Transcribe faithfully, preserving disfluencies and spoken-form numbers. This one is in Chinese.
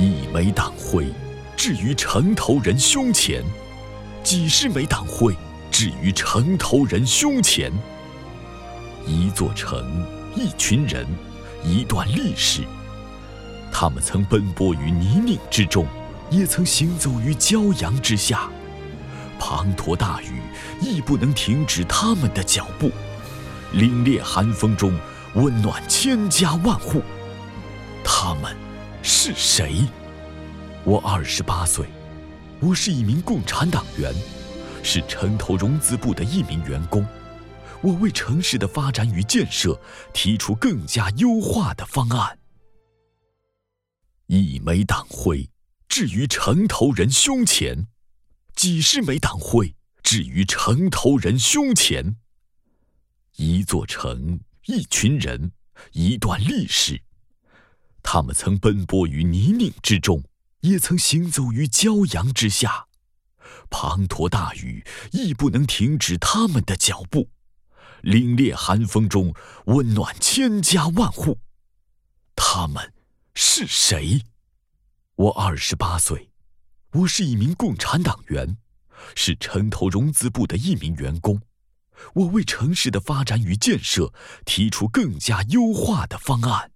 一枚党徽置于城头人胸前，几十枚党徽置于城头人胸前。一座城，一群人，一段历史。他们曾奔波于泥泞之中，也曾行走于骄阳之下。滂沱大雨亦不能停止他们的脚步，凛冽寒风中温暖千家万户。他们是谁？我二十八岁，我是一名共产党员，是城头融资部的一名员工。我为城市的发展与建设提出更加优化的方案。一枚党徽置于城头人胸前，几十枚党徽置于城头人胸前。一座城，一群人，一段历史。他们曾奔波于泥泞之中，也曾行走于骄阳之下。滂沱大雨亦不能停止他们的脚步，凛冽寒风中温暖千家万户。他们是谁？我二十八岁，我是一名共产党员，是城头融资部的一名员工。我为城市的发展与建设提出更加优化的方案。